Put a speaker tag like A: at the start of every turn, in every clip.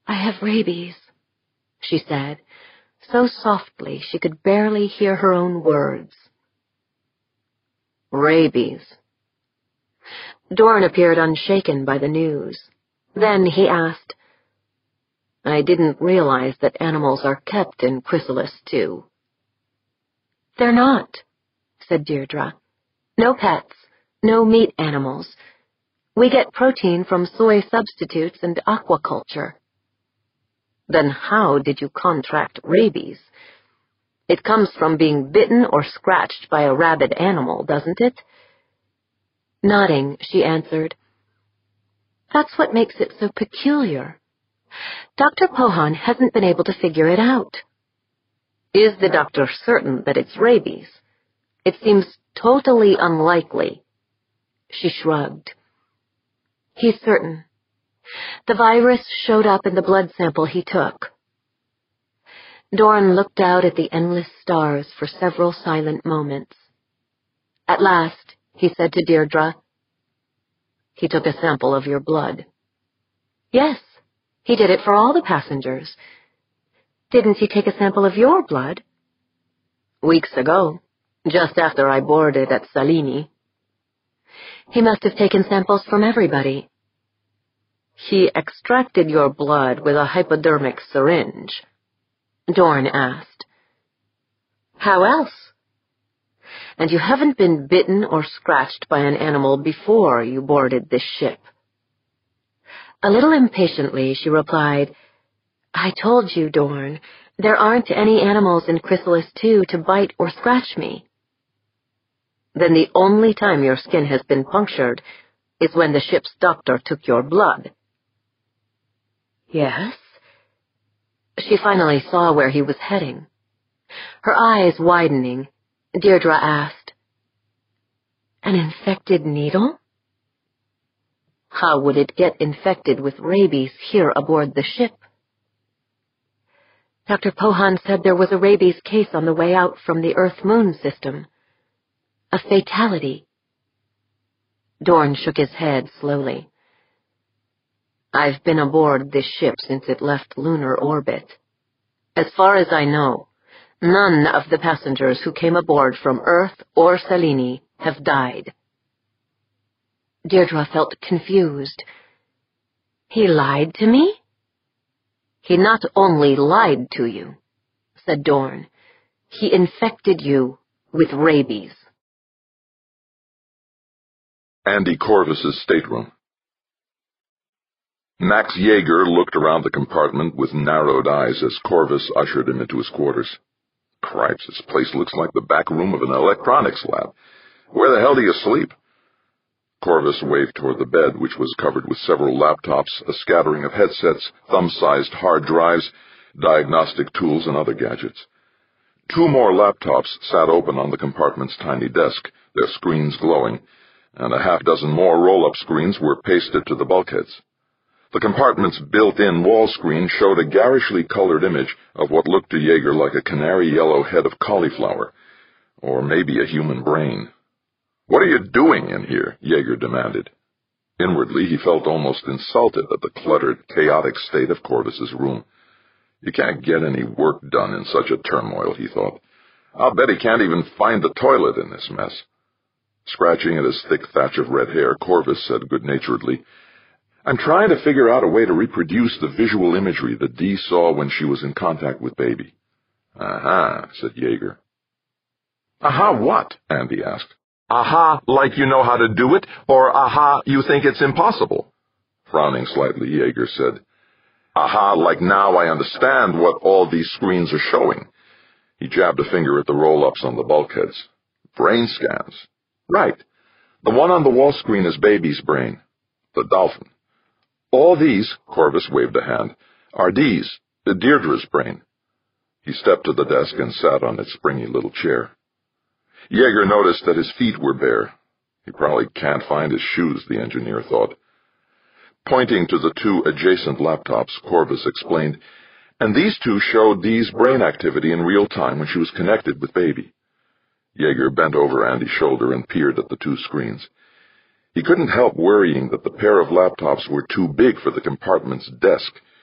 A: I have rabies, she said, so softly she could barely hear her own words. Rabies. Dorn appeared unshaken by the news. Then he asked, I didn't realize that animals are kept in Chrysalis, too. They're not, said Deirdre. No pets, no meat animals. We get protein from soy substitutes and aquaculture. Then how did you contract rabies? It comes from being bitten or scratched by a rabid animal, doesn't it? Nodding, she answered, That's what makes it so peculiar. Dr. Pohan hasn't been able to figure it out. Is the doctor certain that it's rabies? It seems totally unlikely. She shrugged. He's certain. The virus showed up in the blood sample he took. Dorn looked out at the endless stars for several silent moments. At last, he said to Deirdre, He took a sample of your blood. Yes, he did it for all the passengers. Didn't he take a sample of your blood? Weeks ago, just after I boarded at Salini. He must have taken samples from everybody. He extracted your blood with a hypodermic syringe, Dorn asked. How else? And you haven't been bitten or scratched by an animal before you boarded this ship. A little impatiently, she replied, I told you, Dorn, there aren't any animals in Chrysalis 2 to bite or scratch me. Then the only time your skin has been punctured is when the ship's doctor took your blood. Yes? She finally saw where he was heading. Her eyes widening, Deirdre asked, An infected needle? How would it get infected with rabies here aboard the ship? Dr. Pohan said there was a rabies case on the way out from the Earth-Moon system. A fatality. Dorn shook his head slowly. I've been aboard this ship since it left lunar orbit. As far as I know, none of the passengers who came aboard from Earth or Salini have died. Deirdre felt confused. He lied to me? He not only lied to you, said Dorn. He infected you with rabies.
B: Andy Corvus's stateroom. Max Yeager looked around the compartment with narrowed eyes as Corvus ushered him into his quarters. Cripes, this place looks like the back room of an electronics lab. Where the hell do you sleep? Corvus waved toward the bed, which was covered with several laptops, a scattering of headsets, thumb-sized hard drives, diagnostic tools, and other gadgets. 2 more laptops sat open on the compartment's tiny desk, their screens glowing, and a half-dozen more roll-up screens were pasted to the bulkheads. The compartment's built-in wall screen showed a garishly colored image of what looked to Yeager like a canary-yellow head of cauliflower, or maybe a human brain. What are you doing in here? Yeager demanded. Inwardly, he felt almost insulted at the cluttered, chaotic state of Corvus's room. You can't get any work done in such a turmoil, he thought. I'll bet he can't even find the toilet in this mess. Scratching at his thick thatch of red hair, Corvus said good-naturedly, I'm trying to figure out a way to reproduce the visual imagery that Dee saw when she was in contact with Baby. Aha, said Yeager. Aha what? Andy asked. Aha, like you know how to do it, or aha, you think it's impossible? Frowning slightly, Yeager said, Aha, like now I understand what all these screens are showing. He jabbed a finger at the roll-ups on the bulkheads. Brain scans. Right. The one on the wall screen is Baby's brain. The dolphin. All these, Corvus waved a hand, are Dee's, Deirdre's brain. He stepped to the desk and sat on its springy little chair. Yeager noticed that his feet were bare. He probably can't find his shoes, the engineer thought. Pointing to the 2 adjacent laptops, Corvus explained, and these 2 showed Dee's brain activity in real time when she was connected with Baby. Yeager bent over Andy's shoulder and peered at the 2 screens. He couldn't help worrying that the pair of laptops were too big for the compartment's desk.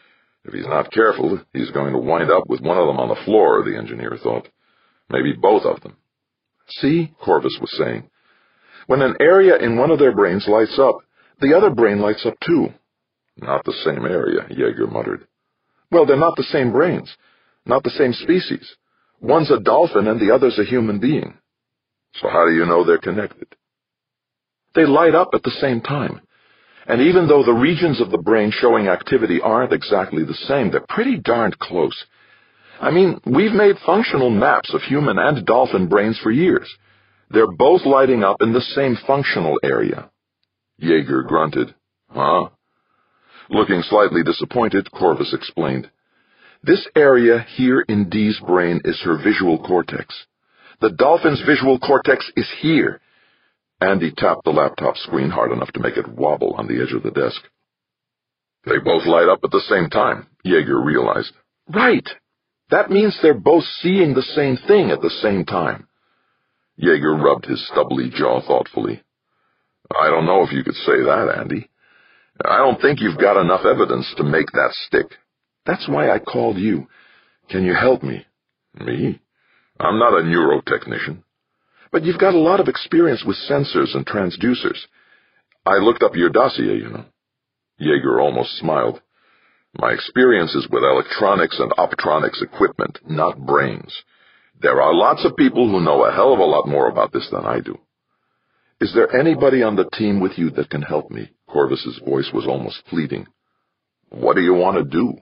B: If he's not careful, he's going to wind up with one of them on the floor, the engineer thought. Maybe both of them. See, Corvus was saying, when an area in one of their brains lights up, the other brain lights up too. Not the same area, Yeager muttered. Well, they're not the same brains, not the same species. One's a dolphin and the other's a human being. So how do you know they're connected? They light up at the same time. And even though the regions of the brain showing activity aren't exactly the same, they're pretty darned close. I mean, we've made functional maps of human and dolphin brains for years. They're both lighting up in the same functional area. Yeager grunted. Huh? Looking slightly disappointed, Corvus explained. This area here in Dee's brain is her visual cortex. The dolphin's visual cortex is here. Andy tapped the laptop screen hard enough to make it wobble on the edge of the desk. They both light up at the same time, Yeager realized. Right. That means they're both seeing the same thing at the same time. Yeager rubbed his stubbly jaw thoughtfully. I don't know if you could say that, Andy. I don't think you've got enough evidence to make that stick. That's why I called you. Can you help me? Me? I'm not a neurotechnician. But you've got a lot of experience with sensors and transducers. I looked up your dossier, you know. Yeager almost smiled. My experience is with electronics and optronics equipment, not brains. There are lots of people who know a hell of a lot more about this than I do. Is there anybody on the team with you that can help me? Corvus's voice was almost pleading. What do you want to do?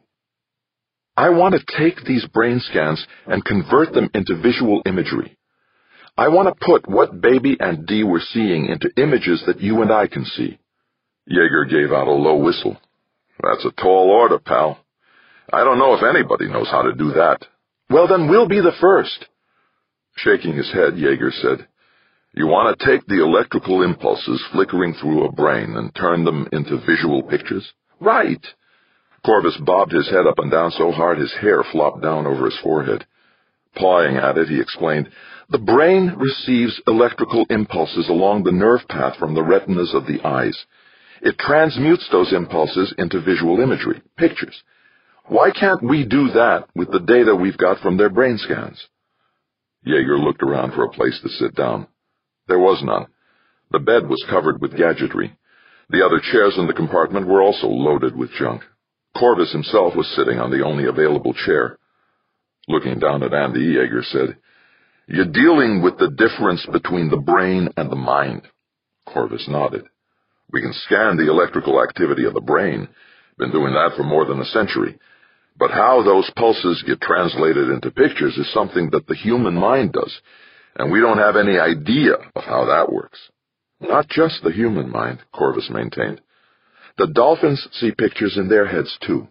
B: I want to take these brain scans and convert them into visual imagery. I want to put what Baby and Dee were seeing into images that you and I can see. Yeager gave out a low whistle. That's a tall order, pal. I don't know if anybody knows how to do that. Well, then we'll be the first. Shaking his head, Yeager said, You want to take the electrical impulses flickering through a brain and turn them into visual pictures? Right. Corvus bobbed his head up and down so hard his hair flopped down over his forehead. Pawing at it, he explained, The brain receives electrical impulses along the nerve path from the retinas of the eyes. It transmutes those impulses into visual imagery, pictures. Why can't we do that with the data we've got from their brain scans? Yeager looked around for a place to sit down. There was none. The bed was covered with gadgetry. The other chairs in the compartment were also loaded with junk. Corvus himself was sitting on the only available chair. Looking down at Andy, Yeager said, You're dealing with the difference between the brain and the mind. Corvus nodded. We can scan the electrical activity of the brain. Been doing that for more than a century. But how those pulses get translated into pictures is something that the human mind does, and we don't have any idea of how that works. Not just the human mind, Corvus maintained. The dolphins see pictures in their heads, too.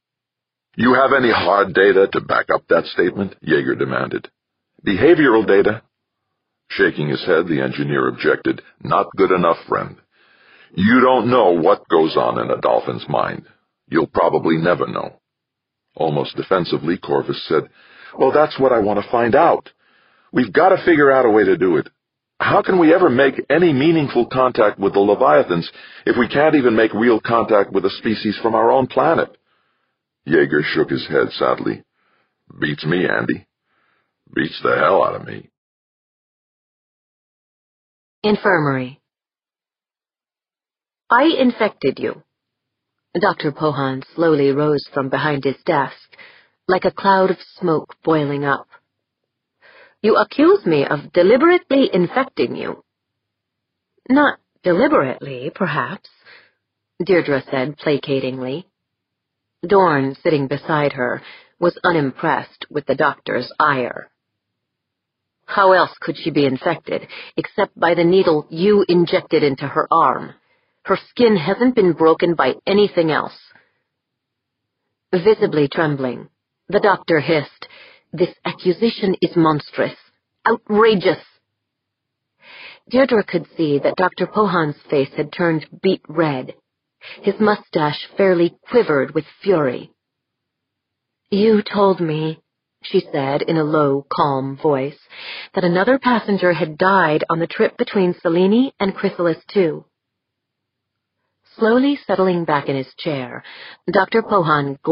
B: You have any hard data to back up that statement? Yeager demanded. Behavioral data? Shaking his head, the engineer objected. Not good enough, friend. You don't know what goes on in a dolphin's mind. You'll probably never know. Almost defensively, Corvus said, Well, that's what I want to find out. We've got to figure out a way to do it. How can we ever make any meaningful contact with the Leviathans if we can't even make real contact with a species from our own planet? Yeager shook his head sadly. Beats me, Andy. Beats the hell out of me.
A: Infirmary. I infected you. Dr. Pohan slowly rose from behind his desk, like a cloud of smoke boiling up. You accuse me of deliberately infecting you. Not deliberately, perhaps, Deirdre said placatingly. Dorn, sitting beside her, was unimpressed with the doctor's ire. How else could she be infected, except by the needle you injected into her arm? Her skin hasn't been broken by anything else. Visibly trembling, the doctor hissed, This accusation is monstrous, outrageous. Deirdre could see that Dr. Pohan's face had turned beet red. His mustache fairly quivered with fury. You told me, she said in a low, calm voice, that another passenger had died on the trip between Selene and Chrysalis II. Slowly settling back in his chair, Dr. Pohan